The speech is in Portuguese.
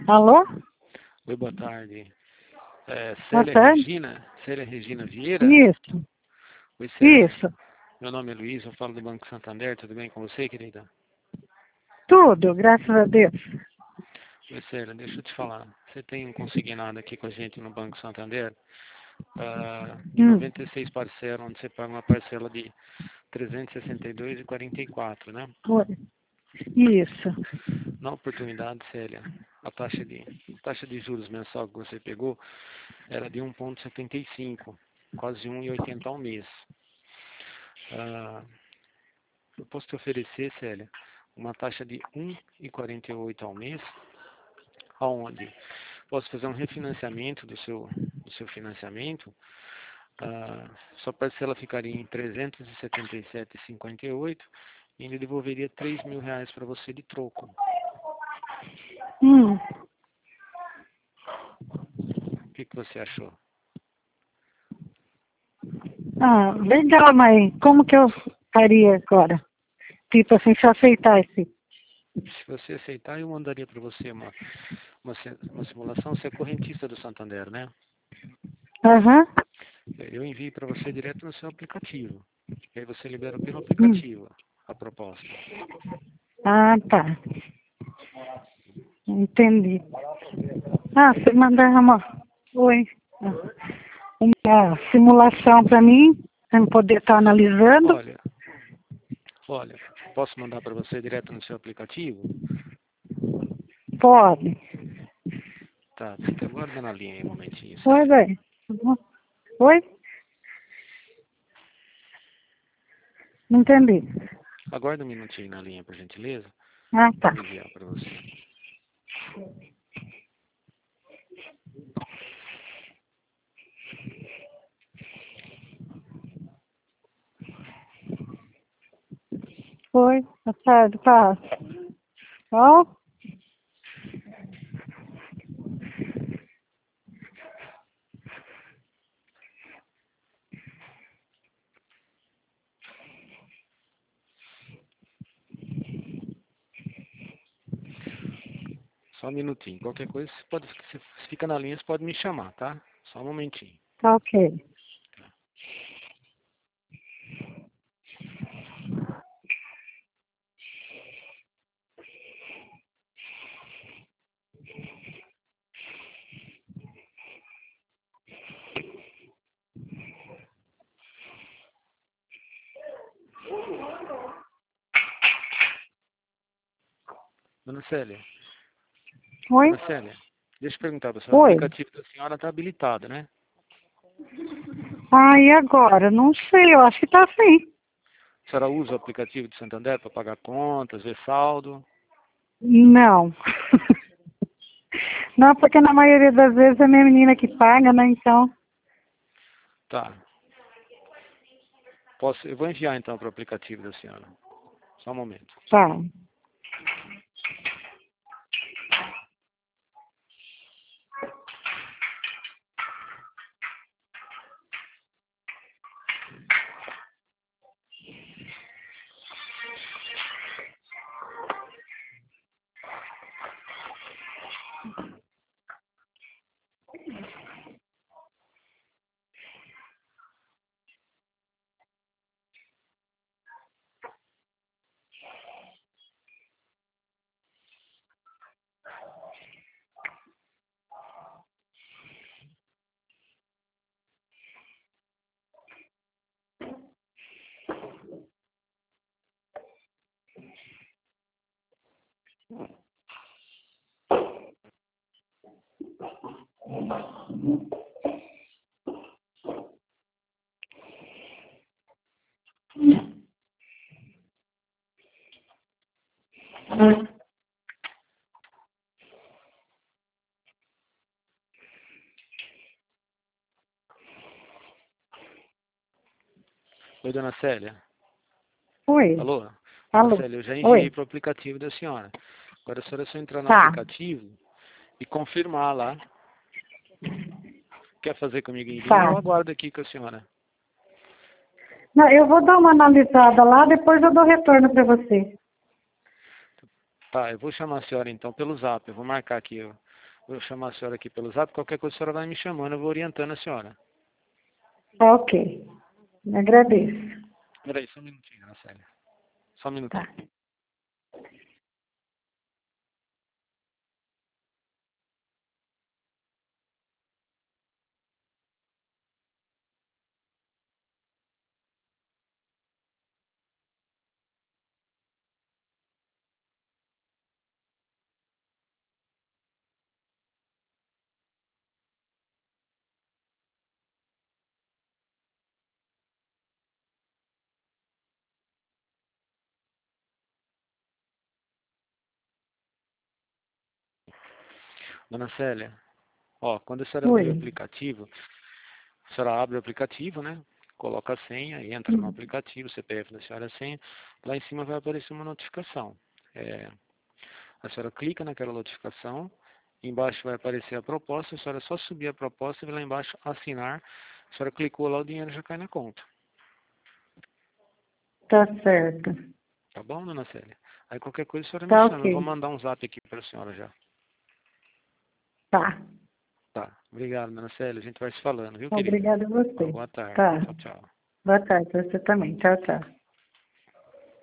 Alô? Oi, boa tarde. Boa tarde. Célia Regina Vieira? Isso, Oi, Célia. isso. Meu nome é Luiz, eu falo do Banco Santander, tudo bem com você, querida? Tudo, graças a Deus. Oi, Célia, deixa eu te falar. Você tem um consignado aqui com a gente no Banco Santander de 96 parcelas, onde você paga uma parcela de 362,44, né? Oi. Isso. Na oportunidade, Célia, a taxa de juros mensal que você pegou era de 1,75, quase 1,80 ao mês. Eu posso te oferecer, Célia, uma taxa de 1,48 ao mês, aonde posso fazer um refinanciamento do seu financiamento. Sua parcela ficaria em 377,58 e ainda devolveria R$ 3.000 para você de troco. Hum. O que você achou? Legal, mas como que eu faria agora? Tipo assim, se eu aceitar esse. Se você aceitar, eu mandaria para você uma simulação. Você é correntista do Santander, né? Aham. Eu envio para você direto no seu aplicativo. E aí você libera pelo aplicativo a proposta. Ah, tá. Entendi. Você mandar Oi. Uma simulação para mim, para eu poder estar analisando. Olha, posso mandar para você direto no seu aplicativo? Pode. Tá, fica aguardando na linha aí um momentinho. Oi, bem. Oi? Não entendi. Aguarda um minutinho na linha, por gentileza. Tá. Vou enviar para você. Oi, boa tarde, Paz. Ó. Só um minutinho. Qualquer coisa, você fica na linha, você pode me chamar, tá? Só um momentinho. Tá ok. Dona Célia. Oi? Dona Célia, deixa eu perguntar para você. O Oi. aplicativo da senhora está habilitado, né? E agora? Não sei, eu acho que tá sim. A senhora usa o aplicativo de Santander para pagar contas, ver saldo? Não. Não, porque na maioria das vezes é minha menina que paga, né? Então. Tá. Eu vou enviar então para o aplicativo da senhora. Só um momento. Tá. Oi, dona Célia. Oi. Alô? Dona Alô. Célia, eu já enviei Oi. para o aplicativo da senhora. Agora a senhora é só entrar no Tá. aplicativo e confirmar lá. Quer fazer comigo em linha? Tá. Eu aguardo aqui com a senhora. Não, eu vou dar uma analisada lá, depois eu dou retorno para você. Tá, eu vou chamar a senhora então pelo zap. Eu vou marcar aqui Vou chamar a senhora aqui pelo zap, qualquer coisa a senhora vai me chamando, eu vou orientando a senhora. Ok. Agradeço. Peraí, só um minutinho, Ana Célia. Só um minutinho. Tá. Dona Célia, ó, quando a senhora abrir o Oi. aplicativo, a senhora abre o aplicativo, né? Coloca a senha, entra no aplicativo, CPF da senhora, a senha. Lá em cima vai aparecer uma notificação. A senhora clica naquela notificação, embaixo vai aparecer a proposta, a senhora só subir a proposta e lá embaixo assinar. A senhora clicou lá, o dinheiro já cai na conta. Tá certo. Tá bom, dona Célia? Aí qualquer coisa a senhora me Tá chama. Eu vou ok. mandar um zap aqui para a senhora já. Tá. Tá. Obrigado, dona Célia. A gente vai se falando, viu, querida? Obrigada a Uma você. boa tarde. Tá. Tchau, tchau. Boa tarde, você também. Tchau, tchau.